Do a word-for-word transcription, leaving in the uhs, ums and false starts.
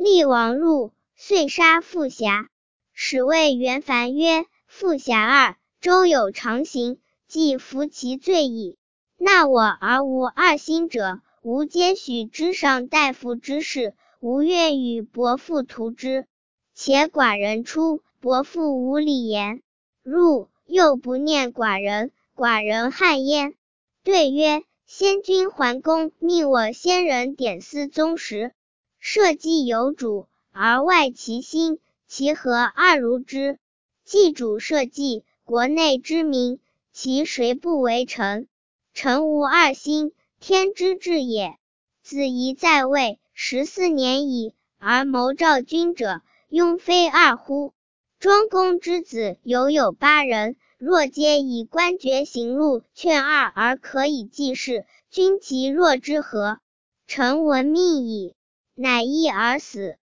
厉王入，遂杀傅遐。使谓袁凡曰：傅遐二，周有常刑，既服其罪矣。纳我而无二心者，吾皆许之上大夫之事，吾愿与伯父图之。且寡人出，伯父无礼言。入，又不念寡人，寡人汗焉。对曰：先君桓公命我先人典司宗室，社稷有主，而外其心，其何二如之？既主社稷，国内之民，其谁不为臣？臣无二心，天之至也。子仪在位十四年矣，而谋赵君者，庸非二乎？庄公之子犹有八人，若皆以官爵行禄劝二而可以继世，君其若之何？臣闻命矣。乃一而死。